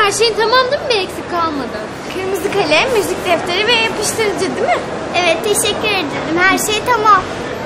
her şeyin tamam değil mi? Bir eksik kalmadı. Kırmızı kalem, müzik defteri ve yapıştırıcı değil mi? Evet, teşekkür ederim. Her şey tamam.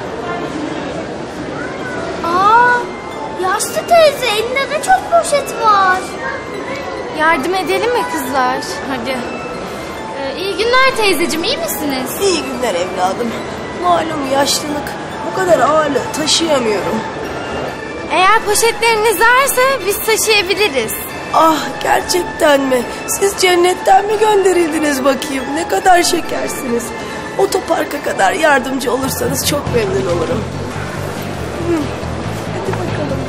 Yaşlı teyze, elinde de çok poşet var. Yardım edelim mi kızlar? Hadi. İyi günler teyzeciğim, iyi misiniz? İyi günler evladım. Malum yaşlılık. Bu kadar ağırlığı taşıyamıyorum. Eğer poşetleriniz varsa biz taşıyabiliriz. Ah, gerçekten mi? Siz cennetten mi gönderildiniz bakayım? Ne kadar şekersiniz. Otoparka kadar yardımcı olursanız çok memnun olurum. Hadi bakalım.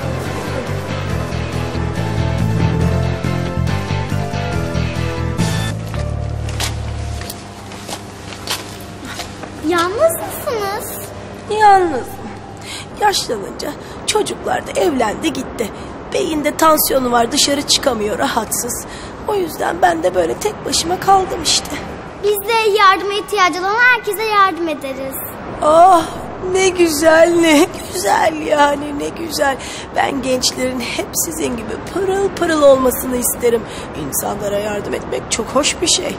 Yalnız mısınız? Yalnızım. Yaşlanınca çocuklar da evlendi gitti. Beyinde tansiyonu var, dışarı çıkamıyor, rahatsız. O yüzden ben de böyle tek başıma kaldım işte. Biz de yardıma ihtiyacı olan herkese yardım ederiz. Ah, ne güzel, ne güzel yani, ne güzel. Ben gençlerin hep sizin gibi pırıl pırıl olmasını isterim. İnsanlara yardım etmek çok hoş bir şey.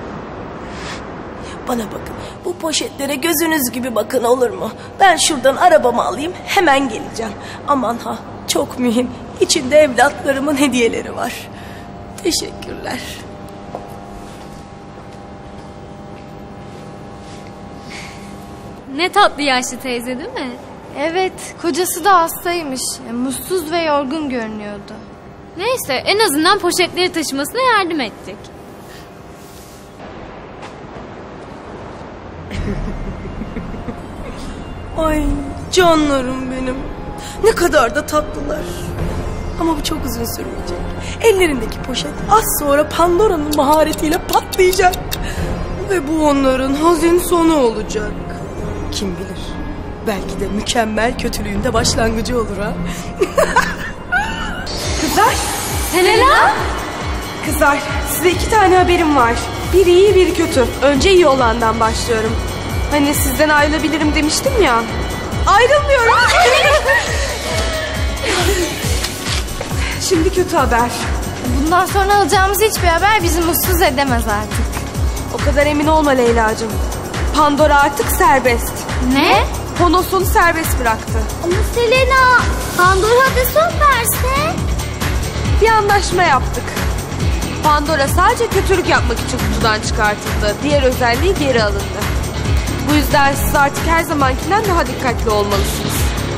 Bana bakın, bu poşetlere gözünüz gibi bakın, olur mu? Ben şuradan arabamı alayım, hemen geleceğim. Aman ha, çok mühim. İçinde evlatlarımın hediyeleri var. Teşekkürler. Ne tatlı yaşlı teyze değil mi? Evet, kocası da hastaymış. Mutsuz ve yorgun görünüyordu. Neyse, en azından poşetleri taşımasına yardım ettik. Ay canlarım benim. Ne kadar da tatlılar. Ama bu çok uzun sürmeyecek. Ellerindeki poşet az sonra Pandora'nın maharetiyle patlayacak. Ve bu onların hazin sonu olacak. Kim bilir? Belki de mükemmel kötülüğün de başlangıcı olur ha. Kızlar, Selena! kızlar size 2 tane haberim var. Biri iyi, biri kötü. Önce iyi olandan başlıyorum. Hani sizden ayrılabilirim demiştim ya. Ayrılmıyorum. Şimdi kötü haber. Bundan sonra alacağımız hiçbir haber bizi mutsuz edemez artık. O kadar emin olma Leyla'cığım. Pandora artık serbest. Ne? Ponos'unu serbest bıraktı. Ama Selena, Pandora da son verse. Bir anlaşma yaptık. Pandora sadece kötülük yapmak için kutudan çıkartıldı. Diğer özelliği geri alındı. Bu yüzden siz artık her zamankinden daha dikkatli olmalısınız.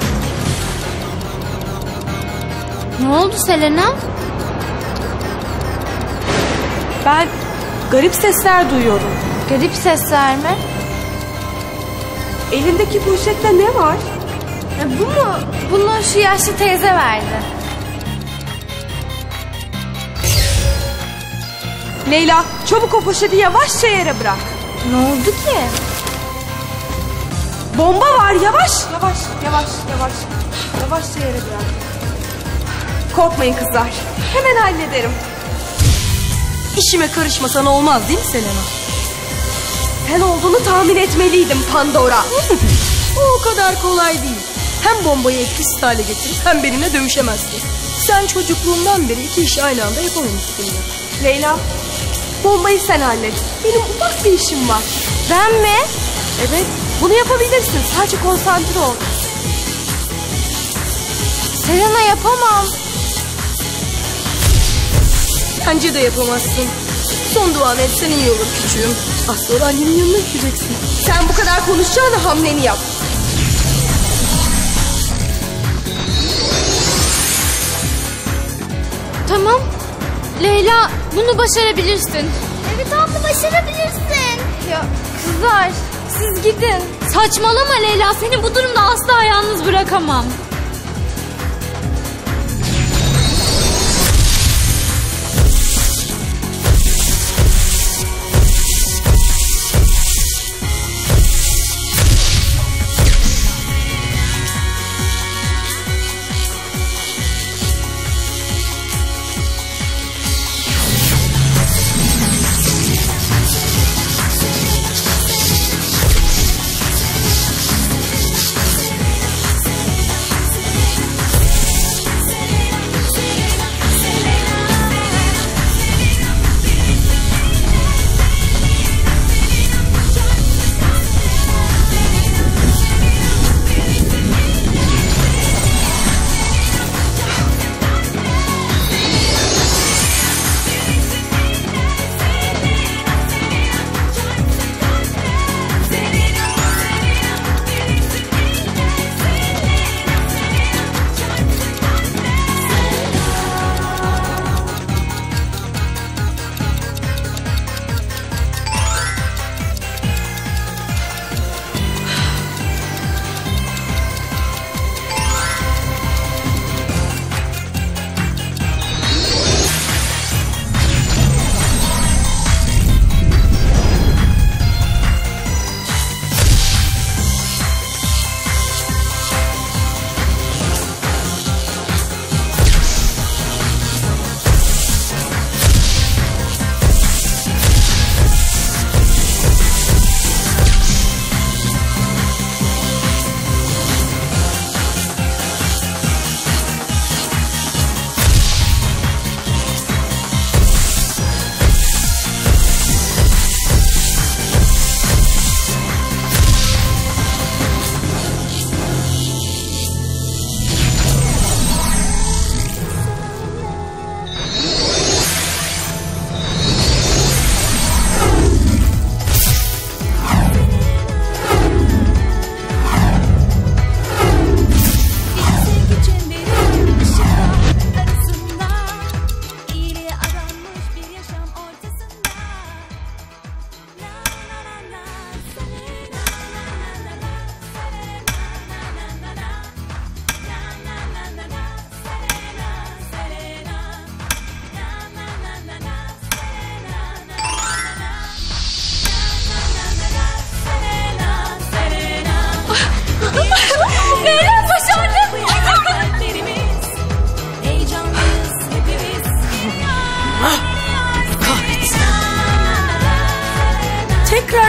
Ne oldu Selena? Ben garip sesler duyuyorum. Garip sesler mi? Elindeki poşette ne var? Bu mu? Bunu şu yaşlı teyze verdi. Leyla, çabuk o poşeti yavaşça yere bırak. Ne oldu ki? Bomba var, yavaş. Yavaş, yavaş, yavaş. Yavaşça yere bırak. Korkmayın kızlar. Hemen hallederim. İşime karışmasan olmaz değil mi Selena? Sen olduğunu tahmin etmeliydim Pandora. O kadar kolay değil. Hem bombayı etkisiz hale getirip hem benimle dövüşemezsin. Sen çocukluğumdan beri 2 işi aynı anda yapamamışsın ya. Leyla, bombayı sen hallet. Benim ufak bir işim var. Ben mi? Evet, bunu yapabilirsin. Sadece konsantre ol. Selena, yapamam. Bence de yapamazsın. Son duanı etsen iyi olur küçüğüm. Az sonra annenin yanına gideceksin. Sen bu kadar konuşacağına hamleni yap. Tamam. Leyla, bunu başarabilirsin. Evet abla, başarabilirsin. Ya kızlar, siz gidin. Saçmalama Leyla, seni bu durumda asla yalnız bırakamam.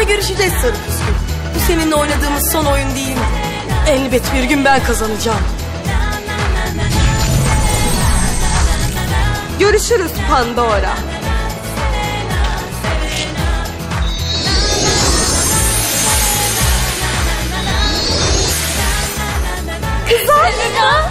görüşeceğiz sarı püskül. Bu seninle oynadığımız son oyun değil mi? Elbet bir gün ben kazanacağım. Görüşürüz Pandora. Selena.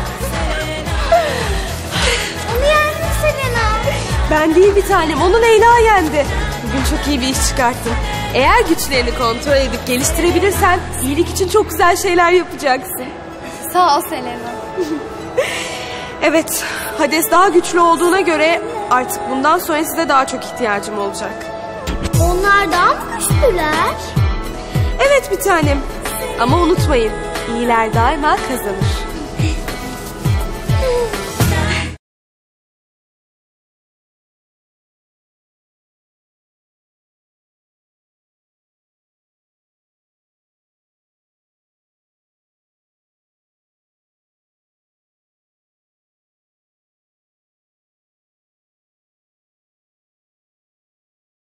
Onu yendin Selena. Ben değil bir tanem, onu Leyla yendi. Bugün çok iyi bir iş çıkarttın. Eğer güçlerini kontrol edip geliştirebilirsen iyilik için çok güzel şeyler yapacaksın. Sağ ol Selena. Evet, Hades daha güçlü olduğuna göre artık bundan sonra size daha çok ihtiyacım olacak. Onlar daha mı güçlüler? Evet bir tanem. Ama unutmayın, iyiler daima kazanır.